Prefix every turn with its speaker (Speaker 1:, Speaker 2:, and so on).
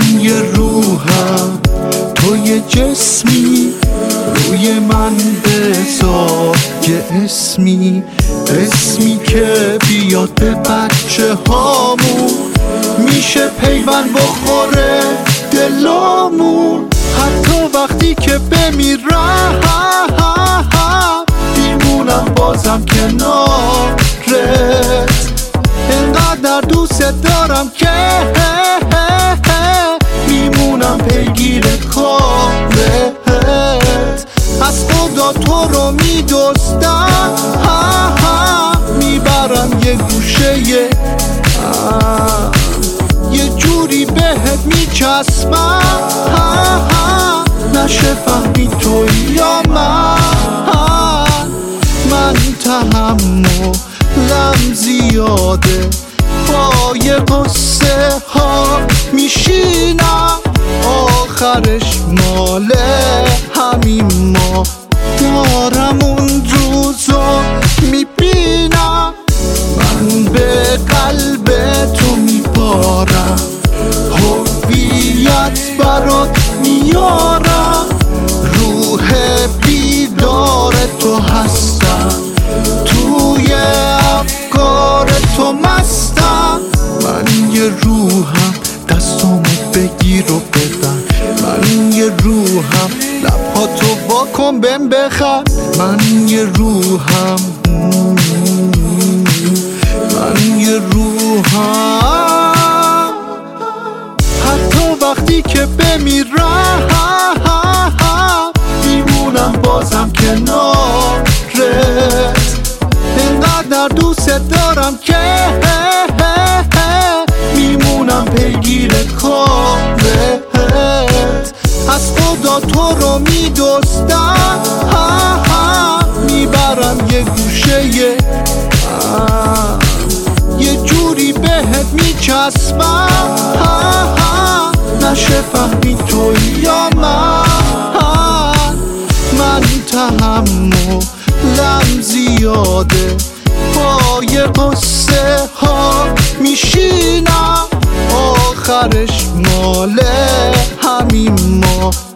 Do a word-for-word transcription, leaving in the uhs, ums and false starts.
Speaker 1: یه روحم تو یه جسمی، روی من بذار یه اسمی، اسمی که بیاد به بچه هامون، میشه پیوند بخوره دلامون. حتی وقتی که بمیرم میمونم بازم کنارت، انقدر دوست دارم که میمونم پیگیر کارت. از خدا تو رو میدوستم، میبرم یه گوشه یه جوری بهت میچسبم، نشه فهمی تو یا من. من تحملم زیاده، با یه قصه ها میشینم، آخرش مال همین ما. دارم اون روزو میبینم، من به قلب تو میبارم، هویت برات میارم، روح بیدار تو هستم، توی افکار تو مستم. من یه روحم دستامو بگیر و ببند، من یه روحم لبهاتو واکن بهم بخند، من یه روحم، من یه روحم. حتی وقتی که بمیرم میمونم بازم کنارت، انقدر دوست دارم که میمونم پیگیر کارت. از خدا تو رو میدوستم، میبرم یه گوشه یه جوری بهت میچسبم، نشه فهمی تو یا من. من تحملم زیاده، با یه قصه ها میشینم، آخرش مال همین ما.